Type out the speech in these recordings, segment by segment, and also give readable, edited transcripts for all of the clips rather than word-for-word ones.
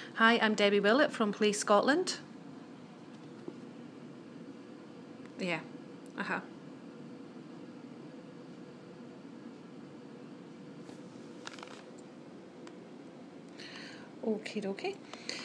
Hi, I'm Debbie Willett from Play Scotland. Yeah. Uh-huh. Okie dokie.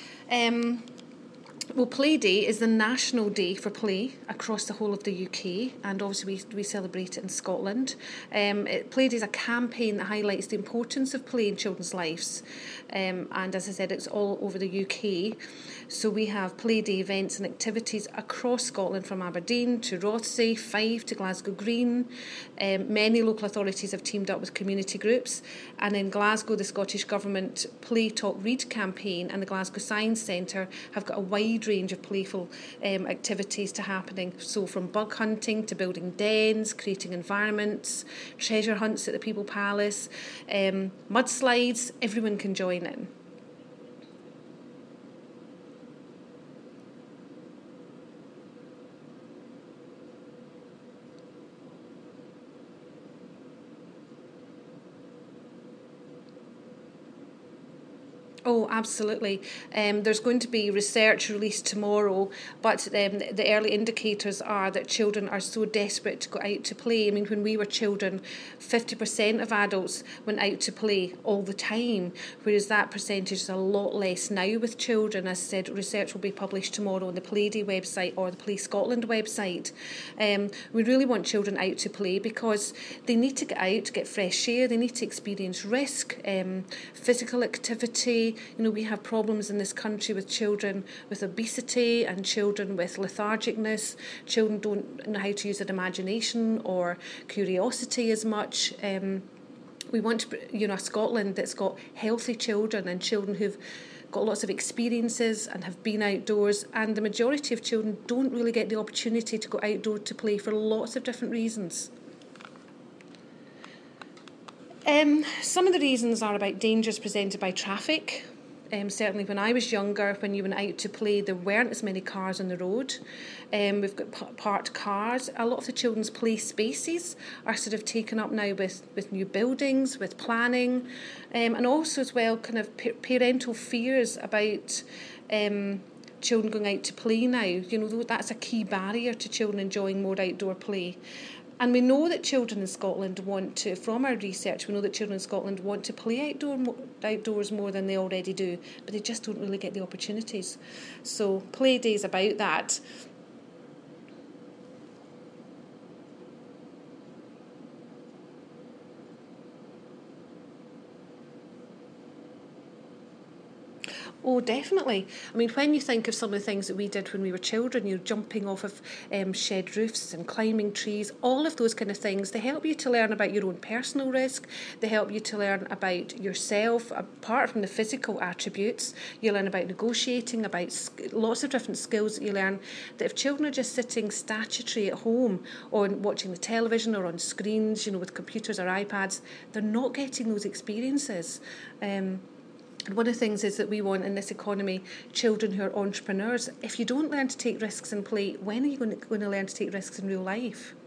Well, Play Day is the national day for play across the whole of the UK, and obviously we celebrate it in Scotland. Play Day is a campaign that highlights the importance of play in children's lives, and as I said, it's all over the UK. So we have Play Day events and activities across Scotland, from Aberdeen to Rothesay, Fife to Glasgow Green. Many local authorities have teamed up with community groups, and in Glasgow, the Scottish Government Play Talk Read campaign and the Glasgow Science Centre have got a wide range of playful activities to happening. So from bug hunting to building dens, creating environments, treasure hunts at the People Palace, mudslides, everyone can join in. Oh, absolutely. There's going to be research released tomorrow, but the early indicators are that children are so desperate to go out to play. I mean, when we were children, 50% of adults went out to play all the time, whereas that percentage is a lot less now with children. As I said, research will be published tomorrow on the Playday website or the Play Scotland website. We really want children out to play because they need to get out to get fresh air, they need to experience risk, physical activity. You know, we have problems in this country with children with obesity and children with lethargicness. Children don't know how to use their imagination or curiosity as much. We want, a Scotland that's got healthy children and children who've got lots of experiences and have been outdoors, and the majority of children don't really get the opportunity to go outdoors to play for lots of different reasons. Some of the reasons are about dangers presented by traffic. Certainly when I was younger, when you went out to play, there weren't as many cars on the road. We've got parked cars. A lot of the children's play spaces are sort of taken up now with new buildings, with planning, and also as well kind of parental fears about children going out to play now. You know, that's a key barrier to children enjoying more outdoor play. And we know that children in Scotland from our research, we know that children in Scotland want to play outdoors more than they already do, but they just don't really get the opportunities. So Play Day is about that. Oh, definitely. I mean, when you think of some of the things that we did when we were children, you're jumping off of shed roofs and climbing trees, all of those kind of things, they help you to learn about your own personal risk. They help you to learn about yourself. Apart from the physical attributes, you learn about negotiating, about lots of different skills that you learn, that if children are just sitting statutory at home or watching the television or on screens, with computers or iPads, they're not getting those experiences. One of the things is that we want in this economy children who are entrepreneurs. If you don't learn to take risks in play, when are you going to learn to take risks in real life?